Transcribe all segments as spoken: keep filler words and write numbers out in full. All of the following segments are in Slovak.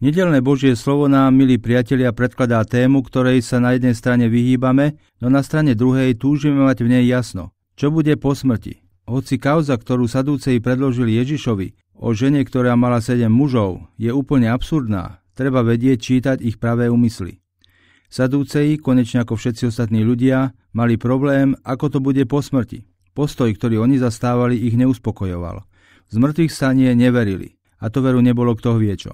Nedeľné Božie slovo nám, milí priatelia, predkladá tému, ktorej sa na jednej strane vyhýbame, no na strane druhej túžime mať v nej jasno. Čo bude po smrti? Hoci kauza, ktorú Sadúceji predložili Ježišovi o žene, ktorá mala sedem mužov, je úplne absurdná, treba vedieť čítať ich pravé úmysly. Sadúceji, konečne ako všetci ostatní ľudia, mali problém, ako to bude po smrti. Postoj, ktorý oni zastávali, ich neuspokojoval. V zmrtvých stanie neverili, a to veru nebolo kto vie čo.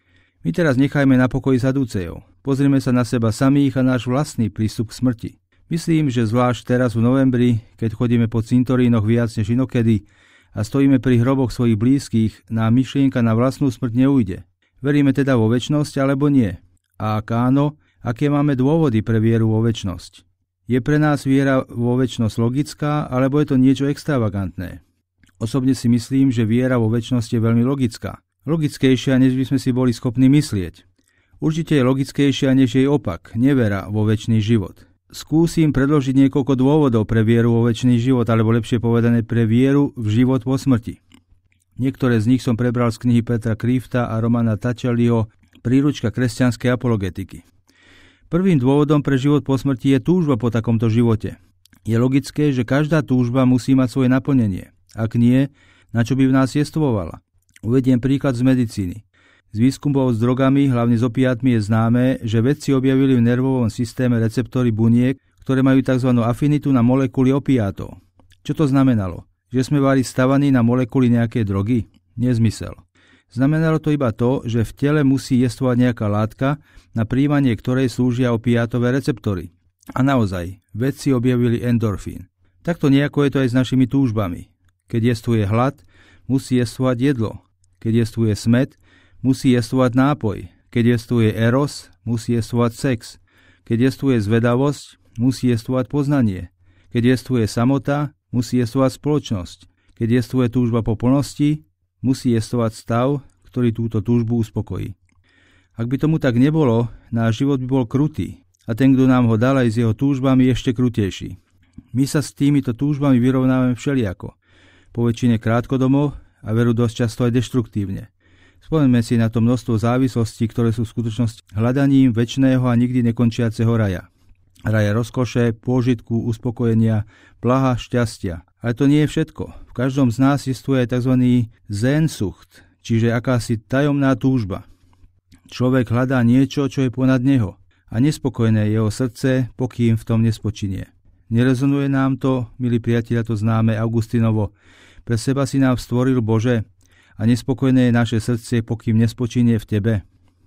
My teraz nechajme na pokoji Sadúcejov. Pozrime sa na seba samých a náš vlastný prístup k smrti. Myslím, že zvlášť teraz v novembri, keď chodíme po cintorínoch viac než inokedy a stojíme pri hroboch svojich blízkych, nám myšlienka na vlastnú smrť neujde. Veríme teda vo večnosť alebo nie? A ak áno, aké máme dôvody pre vieru vo večnosť? Je pre nás viera vo večnosť logická, alebo je to niečo extravagantné? Osobne si myslím, že viera vo večnosť je veľmi logická. Logickejšia, než by sme si boli schopní myslieť. Určite je logickejšia než jej opak, nevera vo večný život. Skúsim predložiť niekoľko dôvodov pre vieru vo večný život, alebo lepšie povedané pre vieru v život po smrti. Niektoré z nich som prebral z knihy Petra Kreefta a Romana Tačeliho Príručka kresťanskej apologetiky. Prvým dôvodom pre život po smrti je túžba po takomto živote. Je logické, že každá túžba musí mať svoje naplnenie. Ak nie, na čo by v nás jestvovala? Uvediem príklad z medicíny. Z výskumov s drogami, hlavne s opiátmi, je známe, že vedci objavili v nervovom systéme receptory buniek, ktoré majú tzv. Afinitu na molekuly opiátov. Čo to znamenalo? Že sme boli stavaní na molekuly nejakej drogy? Nezmysel. Znamenalo to iba to, že v tele musí jestvovať nejaká látka, na prijímanie ktorej slúžia opiátové receptory. A naozaj, vedci objavili endorfín. Takto nejako je to aj s našimi túžbami. Keď jestvuje hlad, musí jestvovať jedlo. Keď jestvuje smäd, musí jestvovať nápoj. Keď jestvuje eros, musí jestvovať sex. Keď jestvuje zvedavosť, musí jestvovať poznanie. Keď jestvuje samota, musí jestvovať spoločnosť. Keď jestvuje túžba po plnosti, musí jestvovať stav, ktorý túto túžbu uspokojí. Ak by tomu tak nebolo, náš život by bol krutý a ten, kto nám ho dal, aj s jeho túžbami ešte krutejší. My sa s týmito túžbami vyrovnávame všelijako. Po väčšine krátkodomo a veru dosť často aj deštruktívne. Spomeňme si na to množstvo závislostí, ktoré sú v skutočnosti hľadaním večného a nikdy nekončiaceho raja. Raja rozkoše, pôžitku, uspokojenia, blaha, šťastia. Ale to nie je všetko. V každom z nás existuje tzv. Sehnsucht, čiže akási tajomná túžba. Človek hľadá niečo, čo je ponad neho a nespokojné jeho srdce, pokým v tom nespočinie. Nerezonuje nám to, milí priatelia, to známe Augustinovo. Pre seba si nám stvoril Bože a nespokojné je naše srdce, pokým nespočinie v tebe.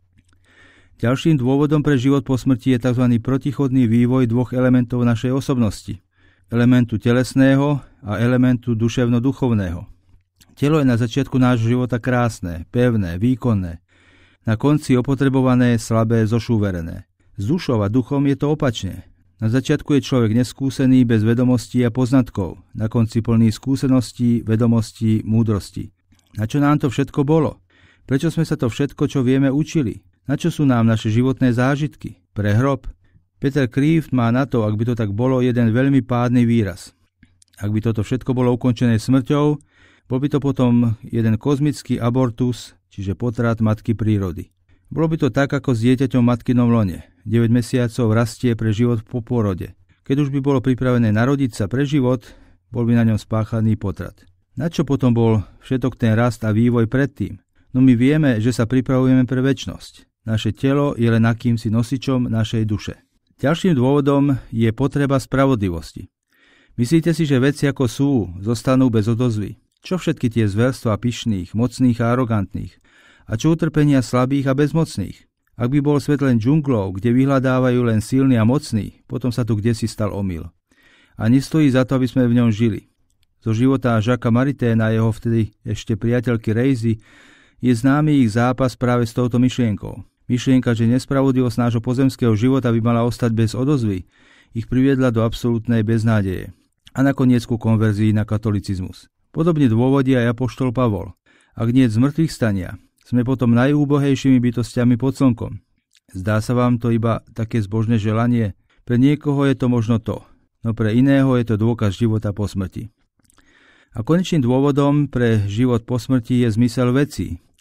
Ďalším dôvodom pre život po smrti je tzv. Protichodný vývoj dvoch elementov našej osobnosti. Elementu telesného a elementu duševno-duchovného. Telo je na začiatku nášho života krásne, pevné, výkonné. Na konci opotrebované, slabé, zošúverené. S dušou a duchom je to opačne. Na začiatku je človek neskúsený, bez vedomostí a poznatkov. Na konci plný skúseností, vedomostí, múdrosti. Na čo nám to všetko bolo? Prečo sme sa to všetko, čo vieme, učili? Na čo sú nám naše životné zážitky? Pre hrob? Peter Kreeft má na to, ak by to tak bolo, jeden veľmi pádny výraz. Ak by toto všetko bolo ukončené smrťou, bol by to potom jeden kozmický abortus, čiže potrat matky prírody. Bolo by to tak, ako s dieťaťom v matkinom lone. deväť mesiacov rastie pre život po pôrode. Keď už by bolo pripravené narodiť sa pre život, bol by na ňom spáchaný potrat. Na čo potom bol všetok ten rast a vývoj predtým? No my vieme, že sa pripravujeme pre večnosť. Naše telo je len akýmsi nosičom našej duše. Ďalším dôvodom je potreba spravodlivosti. Myslíte si, že veci ako sú, zostanú bez odozvy? Čo všetky tie zverstvá pyšných, mocných a arogantných? A čo utrpenia slabých a bezmocných? Ak by bol svet len džunglou, kde vyhľadávajú len silní a mocní, potom sa tu kdesi stal omyl. A nestojí za to, aby sme v ňom žili. Zo života Jacquesa Mariténa a jeho vtedy ešte priateľky Rejzy je známy ich zápas práve s touto myšlienkou. Myšlienka, že nespravodlivosť nášho pozemského života by mala ostať bez odozvy, ich priviedla do absolútnej beznádeje a nakoniec ku konverzii na katolicizmus. Podobne dôvodí aj apoštol Pavol. Ak nie z mŕtvych stania, sme potom najúbohejšími bytostiami pod slnkom. Zdá sa vám to iba také zbožné želanie? Pre niekoho je to možno to, no pre iného je to dôkaz života po smrti. A konečným dôvodom pre život po smrti je zmysel vecí.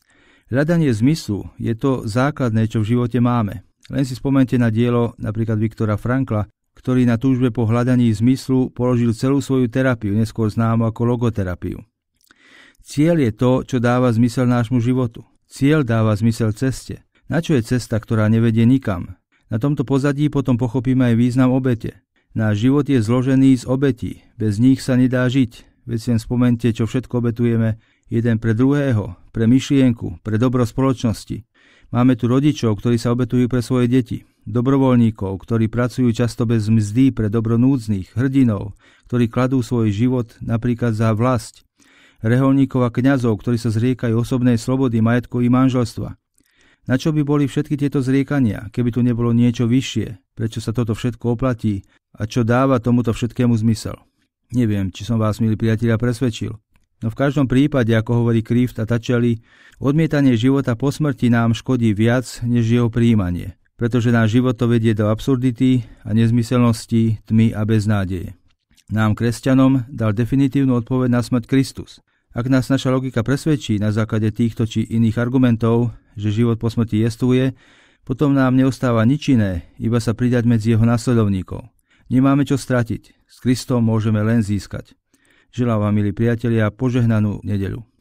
Hľadanie zmyslu je to základné, čo v živote máme. Len si spomente na dielo napríklad Viktora Frankla, ktorý na túžbe po hľadaní zmyslu položil celú svoju terapiu, neskôr známu ako logoterapiu. Cieľ je to, čo dáva zmysel nášmu životu. Cieľ dáva zmysel ceste. Na čo je cesta, ktorá nevedie nikam? Na tomto pozadí potom pochopíme aj význam obete. Náš život je zložený z obetí. Bez nich sa nedá žiť. Veď si len spomente, čo všetko obetujeme jeden pre druhého, pre myšlienku, pre dobro spoločnosti. Máme tu rodičov, ktorí sa obetujú pre svoje deti. Dobrovoľníkov, ktorí pracujú často bez mzdy pre dobro núdznych, hrdinov, ktorí kladú svoj život napríklad za vlast, reholníkov a kňazov, ktorí sa zriekajú osobnej slobody, majetku i manželstva. Na čo by boli všetky tieto zriekania, keby tu nebolo niečo vyššie? Prečo sa toto všetko oplatí a čo dáva tomuto všetkému zmysel? Neviem, či som vás, milí priatelia, presvedčil. No v každom prípade, ako hovorí Kreeft a Tacelli, odmietanie života po smrti nám škodí viac, než jeho prijímanie. Pretože náš život to vedie do absurdity a nezmyselnosti, tmy a beznádeje. Nám, kresťanom, dal definitívnu odpoveď na smrť Kristus. Ak nás naša logika presvedčí na základe týchto či iných argumentov, že život po smrti jestvuje, potom nám neostáva nič iné, iba sa pridať medzi jeho nasledovníkov. Nemáme čo stratiť, s Kristom môžeme len získať. Želám vám, milí priatelia, požehnanú nedeľu.